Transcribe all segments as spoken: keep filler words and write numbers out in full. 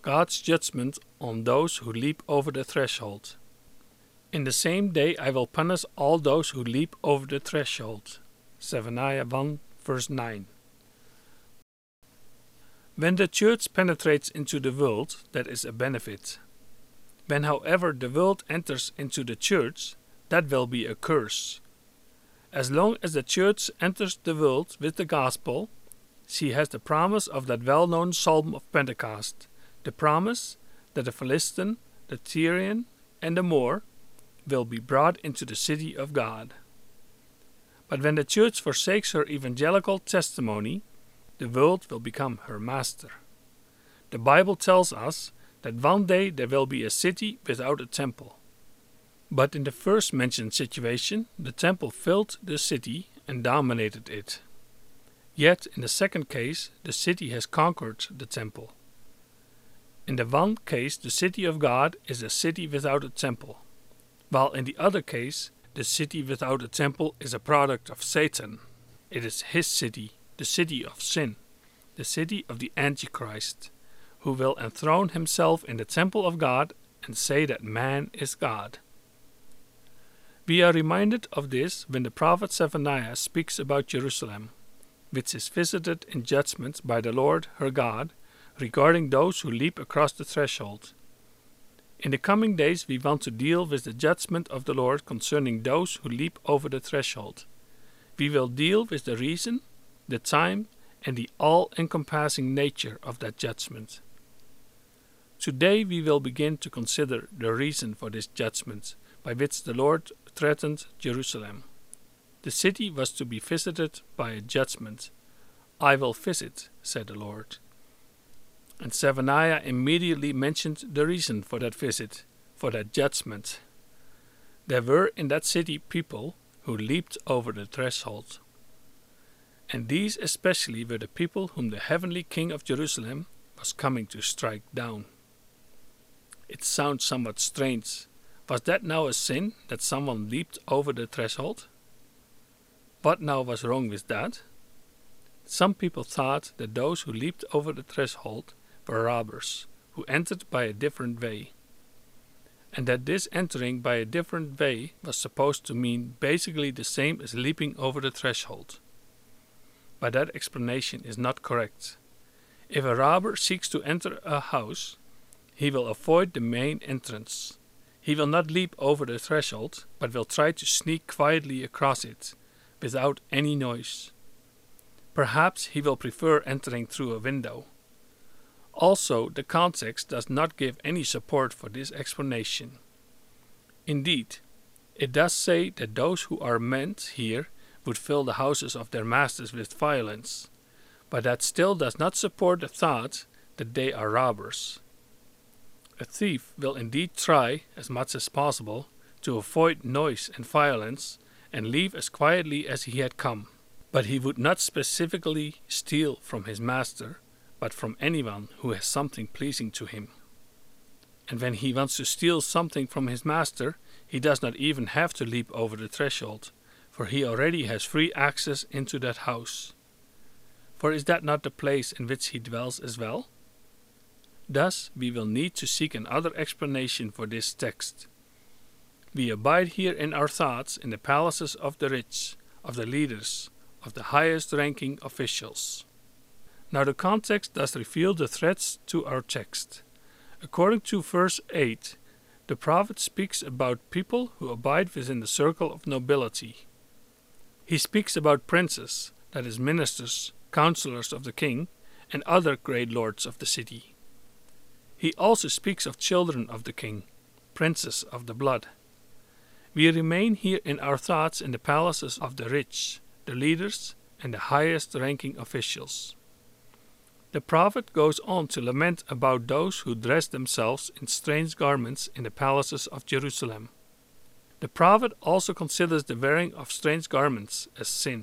God's judgment on those who leap over the threshold. In the same day I will punish all those who leap over the threshold. Zephaniah one verse nine. When the church penetrates into the world, that is a benefit. When, however, the world enters into the church, that will be a curse. As long as the church enters the world with the gospel, she has the promise of that well-known Psalm of Pentecost, the promise that the Philistine, the Tyrian, and the Moor will be brought into the city of God. But when the church forsakes her evangelical testimony, the world will become her master. The Bible tells us that one day there will be a city without a temple. But in the first mentioned situation, the temple filled the city and dominated it. Yet in the second case, the city has conquered the temple. In the one case, the city of God is a city without a temple, while in the other case, the city without a temple is a product of Satan. It is his city, the city of sin, the city of the Antichrist, who will enthrone himself in the temple of God and say that man is God. We are reminded of this when the prophet Zephaniah speaks about Jerusalem, which is visited in judgment by the Lord her God, regarding those who leap across the threshold. In the coming days we want to deal with the judgment of the Lord concerning those who leap over the threshold. We will deal with the reason, the time, and the all-encompassing nature of that judgment. Today we will begin to consider the reason for this judgment by which the Lord threatened Jerusalem. The city was to be visited by a judgment. I will visit, said the Lord. And Zephaniah immediately mentioned the reason for that visit, for that judgment. There were in that city people who leaped over the threshold. And these especially were the people whom the heavenly King of Jerusalem was coming to strike down. It sounds somewhat strange. Was that now a sin, that someone leaped over the threshold? What now was wrong with that? Some people thought that those who leaped over the threshold were robbers, who entered by a different way, and that this entering by a different way was supposed to mean basically the same as leaping over the threshold. But that explanation is not correct. If a robber seeks to enter a house, he will avoid the main entrance. He will not leap over the threshold, but will try to sneak quietly across it, without any noise. Perhaps he will prefer entering through a window. Also, the context does not give any support for this explanation. Indeed, it does say that those who are meant here would fill the houses of their masters with violence, but that still does not support the thought that they are robbers. A thief will indeed try, as much as possible, to avoid noise and violence and leave as quietly as he had come, but he would not specifically steal from his master, but from anyone who has something pleasing to him. And when he wants to steal something from his master, he does not even have to leap over the threshold, for he already has free access into that house. For is that not the place in which he dwells as well? Thus, we will need to seek another explanation for this text. We abide here in our thoughts in the palaces of the rich, of the leaders, of the highest-ranking officials. Now the context does reveal the threats to our text. According to verse eight, the prophet speaks about people who abide within the circle of nobility. He speaks about princes, that is ministers, counselors of the king, and other great lords of the city. He also speaks of children of the king, princes of the blood. We remain here in our thoughts in the palaces of the rich, the leaders, and the highest-ranking officials. The prophet goes on to lament about those who dress themselves in strange garments in the palaces of Jerusalem. The prophet also considers the wearing of strange garments as sin.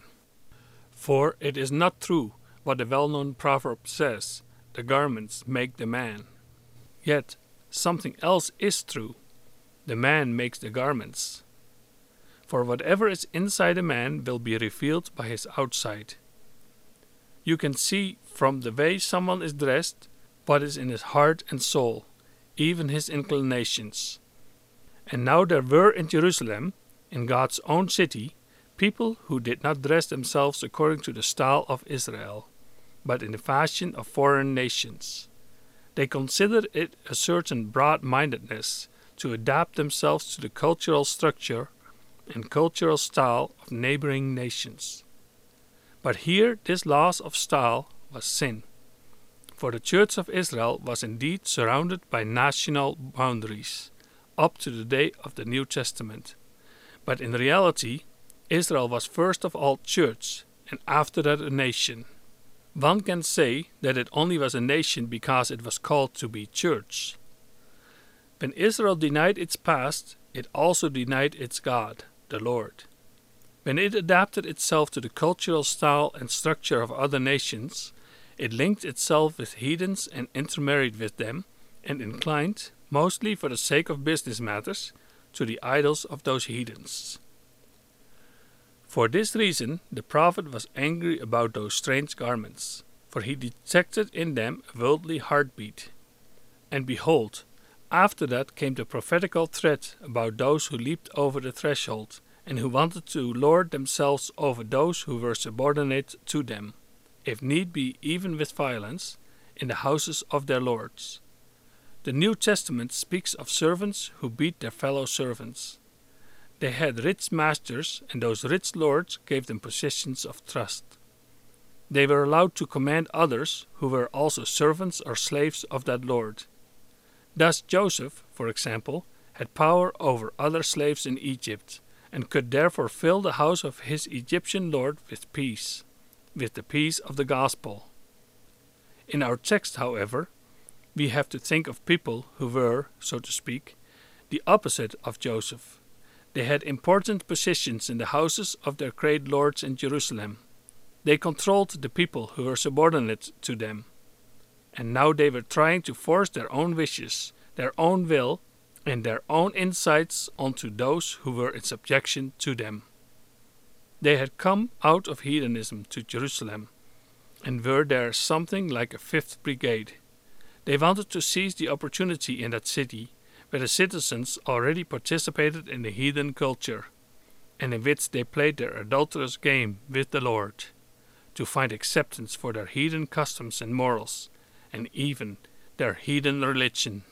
For it is not true what the well-known proverb says, the garments make the man. Yet something else is true, the man makes the garments. For whatever is inside a man will be revealed by his outside. You can see from the way someone is dressed what is in his heart and soul, even his inclinations. And now there were in Jerusalem, in God's own city, people who did not dress themselves according to the style of Israel, but in the fashion of foreign nations. They considered it a certain broad-mindedness to adapt themselves to the cultural structure and cultural style of neighboring nations. But here this loss of style was sin, for the Church of Israel was indeed surrounded by national boundaries, up to the day of the New Testament. But in reality, Israel was first of all church, and after that a nation. One can say that it only was a nation because it was called to be church. When Israel denied its past, it also denied its God, the Lord. When it adapted itself to the cultural style and structure of other nations, it linked itself with heathens and intermarried with them, and inclined, mostly for the sake of business matters, to the idols of those heathens. For this reason the prophet was angry about those strange garments, for he detected in them a worldly heartbeat. And behold, after that came the prophetical threat about those who leaped over the threshold, and who wanted to lord themselves over those who were subordinate to them, if need be even with violence, in the houses of their lords. The New Testament speaks of servants who beat their fellow servants. They had rich masters, and those rich lords gave them positions of trust. They were allowed to command others who were also servants or slaves of that lord. Thus Joseph, for example, had power over other slaves in Egypt, and could therefore fill the house of his Egyptian lord with peace, with the peace of the gospel. In our text, however, we have to think of people who were, so to speak, the opposite of Joseph. They had important positions in the houses of their great lords in Jerusalem. They controlled the people who were subordinate to them. And now they were trying to force their own wishes, their own will, and their own insights onto those who were in subjection to them. They had come out of heathenism to Jerusalem, and were there something like a fifth brigade. They wanted to seize the opportunity in that city, where the citizens already participated in the heathen culture, and in which they played their adulterous game with the Lord, to find acceptance for their heathen customs and morals, and even their heathen religion.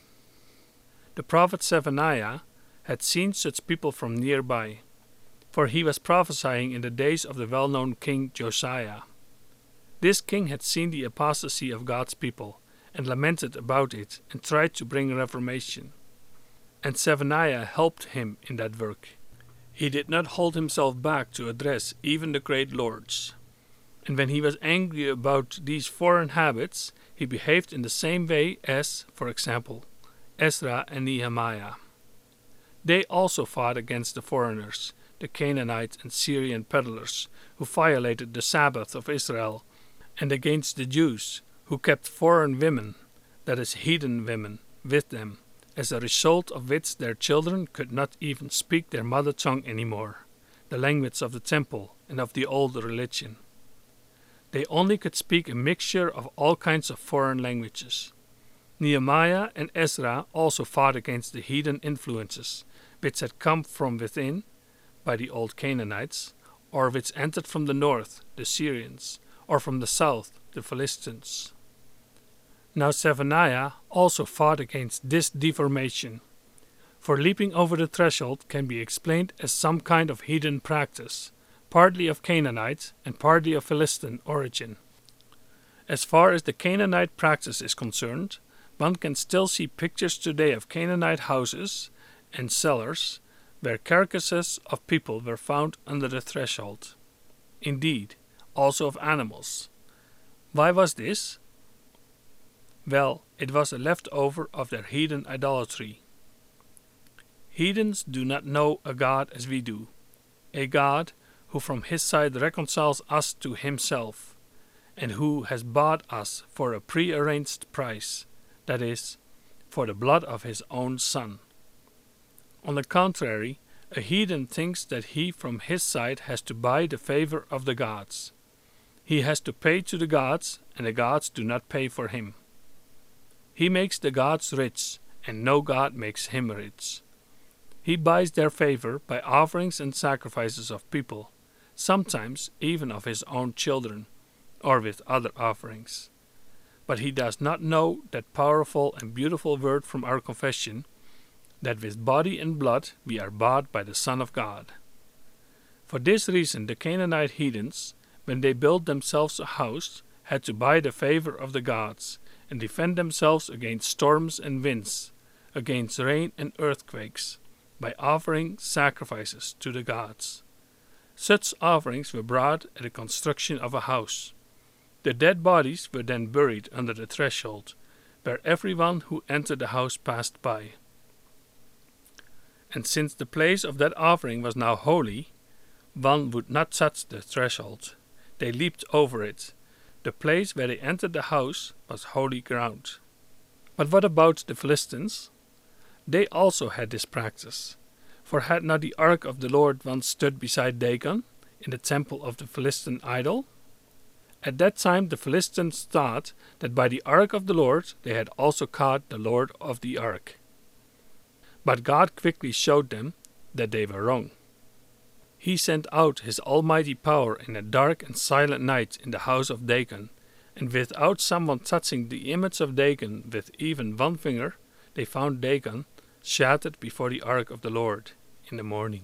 The prophet Zephaniah had seen such people from nearby, for he was prophesying in the days of the well-known king Josiah. This king had seen the apostasy of God's people, and lamented about it, and tried to bring reformation. And Zephaniah helped him in that work. He did not hold himself back to address even the great lords. And when he was angry about these foreign habits, he behaved in the same way as, for example, Ezra and Nehemiah. They also fought against the foreigners, the Canaanite and Syrian peddlers, who violated the Sabbath of Israel, and against the Jews, who kept foreign women, that is heathen women, with them, as a result of which their children could not even speak their mother tongue anymore, the language of the temple and of the old religion. They only could speak a mixture of all kinds of foreign languages. Nehemiah and Ezra also fought against the heathen influences, which had come from within, by the old Canaanites, or which entered from the north, the Syrians, or from the south, the Philistines. Now Zephaniah also fought against this deformation, for leaping over the threshold can be explained as some kind of heathen practice, partly of Canaanite and partly of Philistine origin. As far as the Canaanite practice is concerned, one can still see pictures today of Canaanite houses and cellars where carcasses of people were found under the threshold. Indeed, also of animals. Why was this? Well, it was a leftover of their heathen idolatry. Heathens do not know a God as we do, a God who from his side reconciles us to himself, and who has bought us for a prearranged price, that is, for the blood of his own Son. On the contrary, a heathen thinks that he from his side has to buy the favor of the gods. He has to pay to the gods, and the gods do not pay for him. He makes the gods rich, and no god makes him rich. He buys their favor by offerings and sacrifices of people, sometimes even of his own children, or with other offerings. But he does not know that powerful and beautiful word from our confession, that with body and blood we are bought by the Son of God. For this reason the Canaanite heathens, when they built themselves a house, had to buy the favor of the gods, and defend themselves against storms and winds, against rain and earthquakes, by offering sacrifices to the gods. Such offerings were brought at the construction of a house. The dead bodies were then buried under the threshold, where everyone who entered the house passed by. And since the place of that offering was now holy, one would not touch the threshold. They leaped over it. The place where they entered the house was holy ground. But what about the Philistines? They also had this practice. For had not the ark of the Lord once stood beside Dagon, in the temple of the Philistine idol? At that time the Philistines thought that by the ark of the Lord they had also caught the Lord of the ark. But God quickly showed them that they were wrong. He sent out his almighty power in a dark and silent night in the house of Dagon, and without someone touching the image of Dagon with even one finger, they found Dagon shattered before the ark of the Lord in the morning.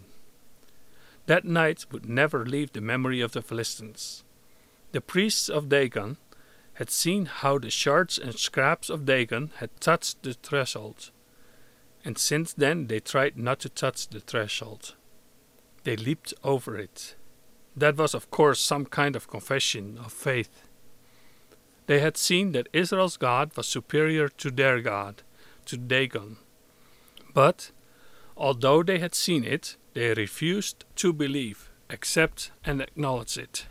That night would never leave the memory of the Philistines. The priests of Dagon had seen how the shards and scraps of Dagon had touched the threshold, and since then they tried not to touch the threshold. They leaped over it. That was of course some kind of confession of faith. They had seen that Israel's God was superior to their God, to Dagon. But, although they had seen it, they refused to believe, accept and acknowledge it.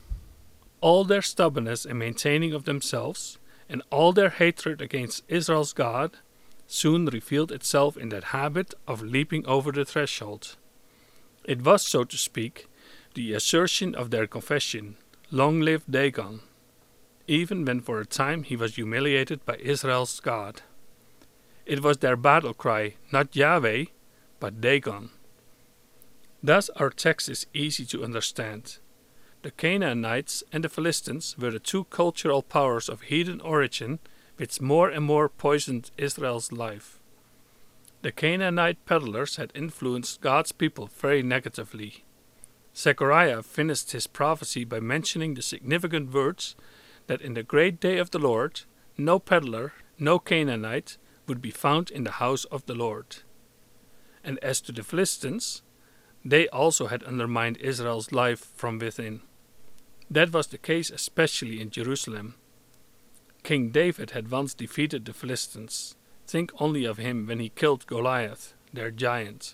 All their stubbornness and maintaining of themselves, and all their hatred against Israel's God, soon revealed itself in that habit of leaping over the threshold. It was, so to speak, the assertion of their confession, "Long live Dagon," even when for a time he was humiliated by Israel's God. It was their battle cry, not Yahweh, but Dagon. Thus our text is easy to understand. The Canaanites and the Philistines were the two cultural powers of heathen origin which more and more poisoned Israel's life. The Canaanite peddlers had influenced God's people very negatively. Zechariah finished his prophecy by mentioning the significant words that in the great day of the Lord, no peddler, no Canaanite, would be found in the house of the Lord. And as to the Philistines, they also had undermined Israel's life from within. That was the case especially in Jerusalem. King David had once defeated the Philistines. Think only of him when he killed Goliath, their giant.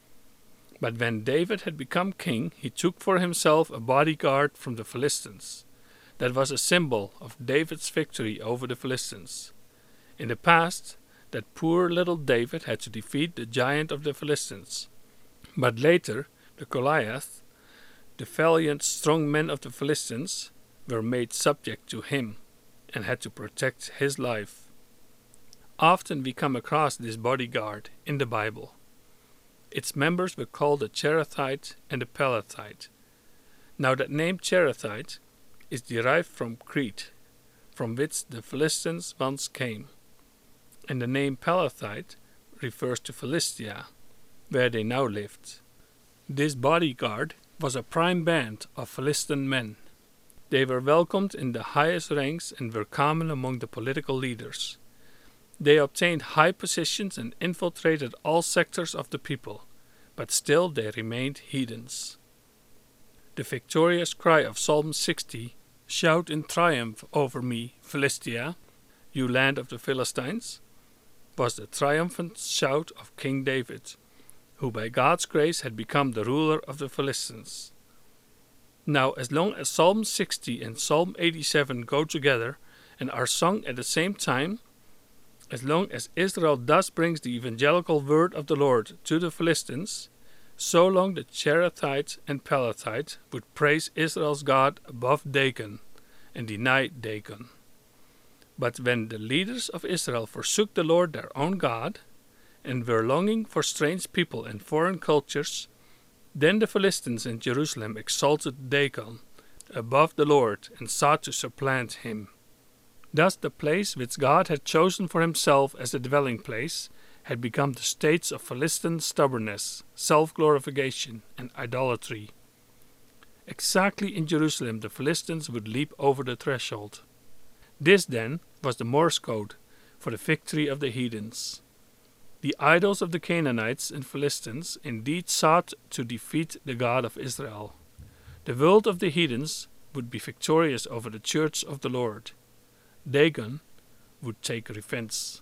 But when David had become king, he took for himself a bodyguard from the Philistines. That was a symbol of David's victory over the Philistines. In the past, that poor little David had to defeat the giant of the Philistines. But later, the Goliath, the valiant strong men of the Philistines, were made subject to him and had to protect his life. Often we come across this bodyguard in the Bible. Its members were called the Cherethites and the Pelethites. Now that name Cherethites is derived from Crete, from which the Philistines once came, and the name Pelethite refers to Philistia, where they now lived. This bodyguard was a prime band of Philistine men. They were welcomed in the highest ranks and were common among the political leaders. They obtained high positions and infiltrated all sectors of the people, but still they remained heathens. The victorious cry of Psalm sixty, "Shout in triumph over me, Philistia, you land of the Philistines," was the triumphant shout of King David, who by God's grace had become the ruler of the Philistines. Now, as long as Psalm sixty and Psalm eighty-seven go together and are sung at the same time, as long as Israel thus brings the evangelical word of the Lord to the Philistines, so long the Cherethites and Pelethites would praise Israel's God above Dagon and deny Dagon. But when the leaders of Israel forsook the Lord their own God, and were longing for strange people and foreign cultures, then the Philistines in Jerusalem exalted Dagon above the Lord and sought to supplant him. Thus the place which God had chosen for himself as a dwelling place had become the states of Philistine stubbornness, self-glorification, and idolatry. Exactly in Jerusalem the Philistines would leap over the threshold. This, then, was the Morse code for the victory of the heathens. The idols of the Canaanites and Philistines indeed sought to defeat the God of Israel. The world of the heathens would be victorious over the church of the Lord. Dagon would take revenge.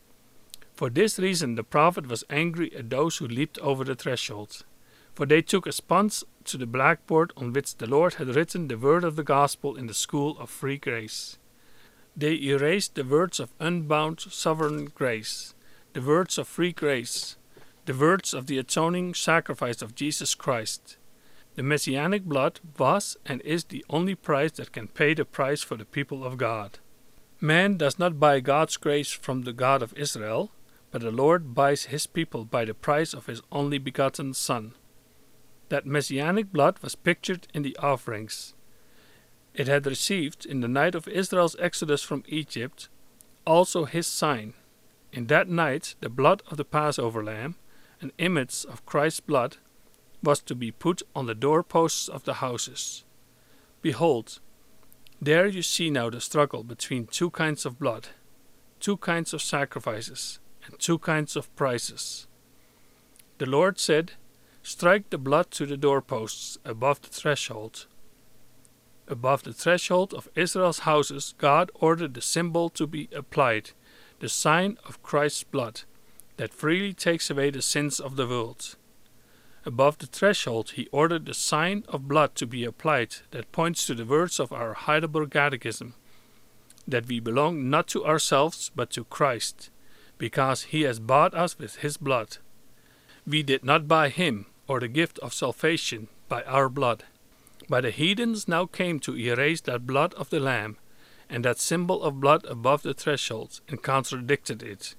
For this reason the prophet was angry at those who leaped over the threshold, for they took a sponge to the blackboard on which the Lord had written the word of the gospel in the school of free grace. They erased the words of unbound sovereign grace, the words of free grace, the words of the atoning sacrifice of Jesus Christ. The Messianic blood was and is the only price that can pay the price for the people of God. Man does not buy God's grace from the God of Israel, but the Lord buys his people by the price of his only begotten Son. That Messianic blood was pictured in the offerings it had received in the night of Israel's exodus from Egypt, also his sign. In that night the blood of the Passover lamb, an image of Christ's blood, was to be put on the doorposts of the houses. Behold, there you see now the struggle between two kinds of blood, two kinds of sacrifices, and two kinds of prices. The Lord said, "Strike the blood to the doorposts above the threshold." Above the threshold of Israel's houses, God ordered the symbol to be applied, the sign of Christ's blood, that freely takes away the sins of the world. Above the threshold, he ordered the sign of blood to be applied, that points to the words of our Heidelberg Catechism, that we belong not to ourselves, but to Christ, because he has bought us with his blood. We did not buy him, or the gift of salvation, by our blood. But the heathens now came to erase that blood of the Lamb, and that symbol of blood above the threshold, and contradicted it.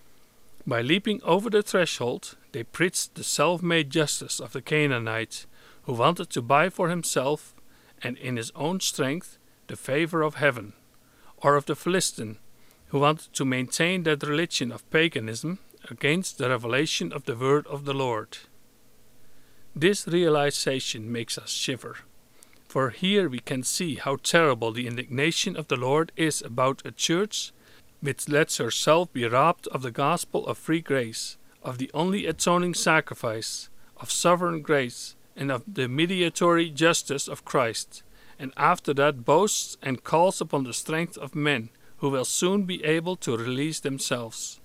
By leaping over the threshold, they preached the self-made justice of the Canaanite, who wanted to buy for himself, and in his own strength, the favor of heaven, or of the Philistine, who wanted to maintain that religion of paganism against the revelation of the word of the Lord. This realization makes us shiver, for here we can see how terrible the indignation of the Lord is about a church which lets herself be robbed of the gospel of free grace, of the only atoning sacrifice, of sovereign grace, and of the mediatory justice of Christ, and after that boasts and calls upon the strength of men who will soon be able to release themselves.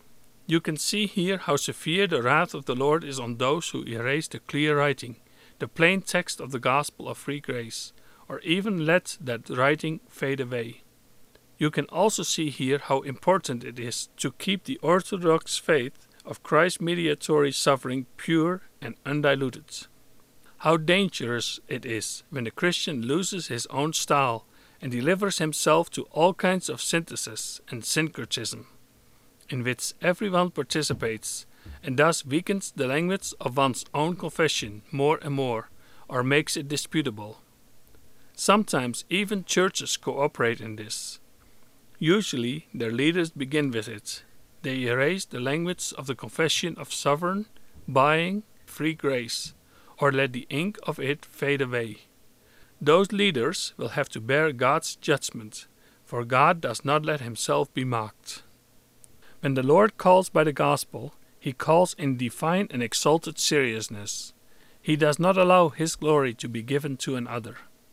You can see here how severe the wrath of the Lord is on those who erase the clear writing, the plain text of the gospel of free grace, or even let that writing fade away. You can also see here how important it is to keep the orthodox faith of Christ's mediatory suffering pure and undiluted. How dangerous it is when the Christian loses his own style and delivers himself to all kinds of synthesis and syncretism, in which everyone participates, and thus weakens the language of one's own confession more and more, or makes it disputable. Sometimes even churches cooperate in this. Usually their leaders begin with it. They erase the language of the confession of sovereign, buying, free grace, or let the ink of it fade away. Those leaders will have to bear God's judgment, for God does not let himself be mocked. When the Lord calls by the gospel, he calls in divine and exalted seriousness. He does not allow his glory to be given to another.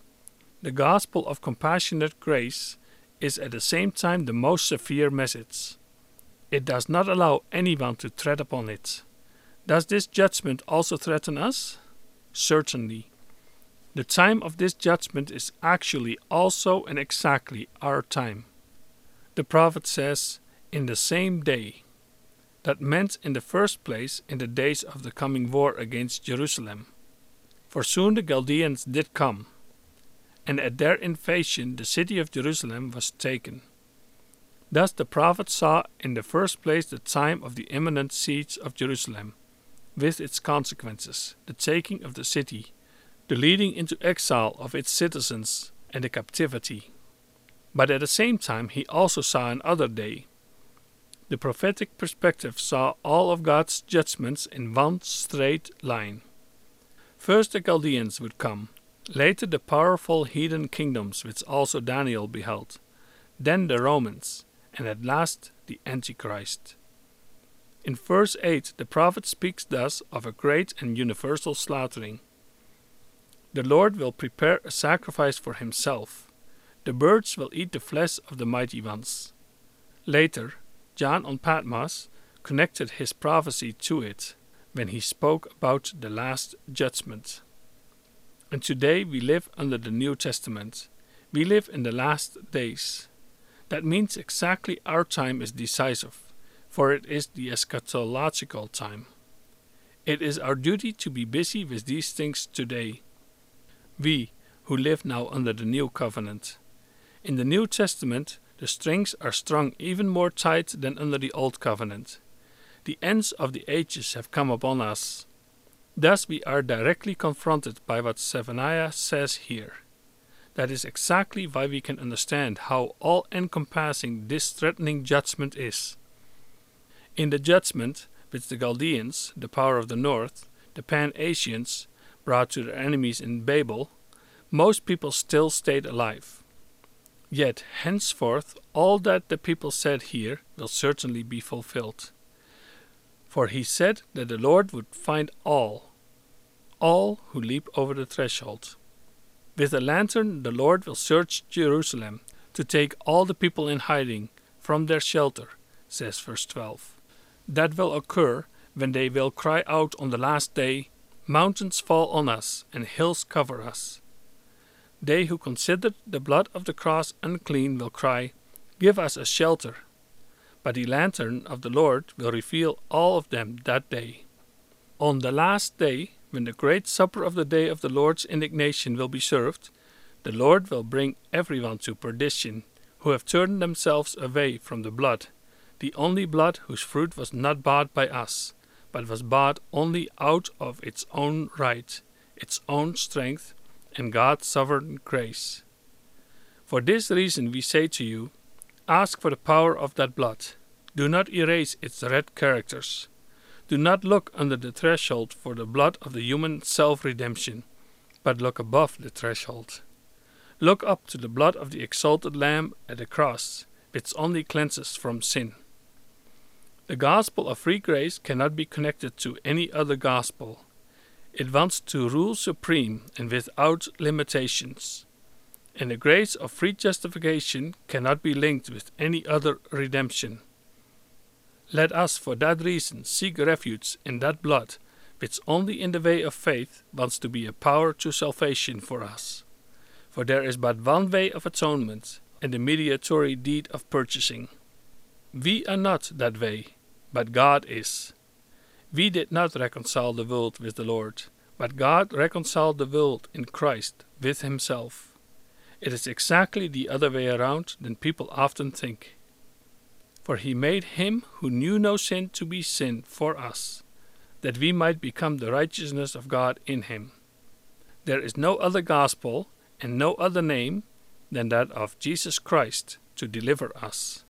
The gospel of compassionate grace is at the same time the most severe message. It does not allow anyone to tread upon it. Does this judgment also threaten us? Certainly. The time of this judgment is actually also and exactly our time. The prophet says, "in the same day." That meant in the first place in the days of the coming war against Jerusalem. For soon the Chaldeans did come, and at their invasion the city of Jerusalem was taken. Thus the prophet saw in the first place the time of the imminent siege of Jerusalem, with its consequences, the taking of the city, the leading into exile of its citizens, and the captivity. But at the same time he also saw another day. The prophetic perspective saw all of God's judgments in one straight line. First the Chaldeans would come, later the powerful heathen kingdoms which also Daniel beheld, then the Romans, and at last the Antichrist. In verse eight the prophet speaks thus of a great and universal slaughtering. The Lord will prepare a sacrifice for himself. The birds will eat the flesh of the mighty ones. Later, John on Patmos connected his prophecy to it when he spoke about the last judgment. And today we live under the New Testament. We live in the last days. That means exactly our time is decisive, for it is the eschatological time. It is our duty to be busy with these things today. We, who live now under the New Covenant. In the New Testament, the strings are strung even more tight than under the Old Covenant. The ends of the ages have come upon us. Thus we are directly confronted by what Zephaniah says here. That is exactly why we can understand how all-encompassing this threatening judgment is. In the judgment, which the Chaldeans, the power of the north, the Pan-Asians, brought to their enemies in Babel, most people still stayed alive. Yet henceforth all that the people said here will certainly be fulfilled. For he said that the Lord would find all, all who leap over the threshold. With a lantern the Lord will search Jerusalem to take all the people in hiding from their shelter, says verse twelve. That will occur when they will cry out on the last day, "Mountains fall on us, and hills cover us." They who considered the blood of the cross unclean will cry, "Give us a shelter." But the lantern of the Lord will reveal all of them that day. On the last day, when the great supper of the day of the Lord's indignation will be served, the Lord will bring everyone to perdition, who have turned themselves away from the blood, the only blood whose fruit was not bought by us, but was bought only out of its own right, its own strength, and God's sovereign grace. For this reason we say to you, ask for the power of that blood. Do not erase its red characters. Do not look under the threshold for the blood of the human self-redemption, but look above the threshold. Look up to the blood of the exalted Lamb at the cross, which only cleanses from sin. The gospel of free grace cannot be connected to any other gospel. It wants to rule supreme and without limitations. And the grace of free justification cannot be linked with any other redemption. Let us for that reason seek refuge in that blood, which only in the way of faith wants to be a power to salvation for us. For there is but one way of atonement, and the mediatory deed of purchasing. We are not that way, but God is. We did not reconcile the world with the Lord, but God reconciled the world in Christ with himself. It is exactly the other way around than people often think. For he made him who knew no sin to be sin for us, that we might become the righteousness of God in him. There is no other gospel and no other name than that of Jesus Christ to deliver us.